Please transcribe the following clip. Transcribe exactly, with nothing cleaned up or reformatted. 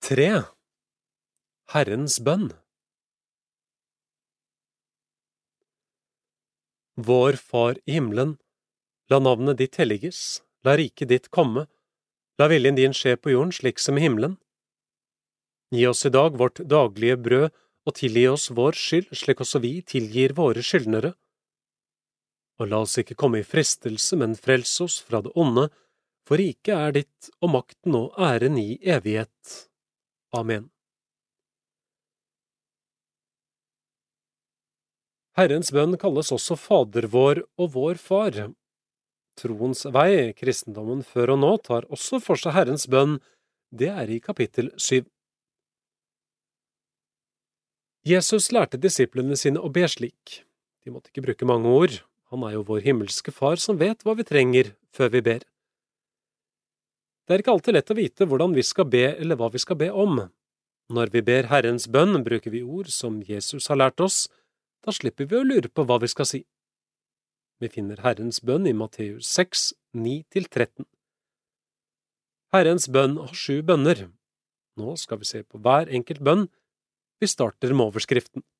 tre. Herrens bønn. Vår Far i himmelen, la navnet ditt helliges, la riket ditt komme, la viljen din skje på jorden slik som i himmelen. Gi oss i dag vårt daglige brød, og tilgi oss vår skyld, slik også vi tilgir våre skyldnere. Og la oss ikke komme i fristelse, men frels oss fra det onde, for riket er ditt, og makten og æren i evighet. Amen. Herrens bønn kalles også Fader vår og vår Far. Troens vei, kristendommen før og nå, tar også for seg Herrens bønn. Det er i kapittel syv. Jesus lærte disiplene sine å be slik. De måtte ikke bruke mange ord. Han er jo vår himmelske Far som vet hva vi trenger før vi ber. Det er ikke alltid lett å vite hvordan vi skal be eller hva vi skal be om. Når vi ber Herrens bønn, bruker vi ord som Jesus har lært oss. Da slipper vi å lure på hva vi skal si. Vi finner Herrens bønn i Matteus seks, ni til tretten. Herrens bønn har sju bønner. Nå skal vi se på hver enkelt bønn. Vi starter med overskriften.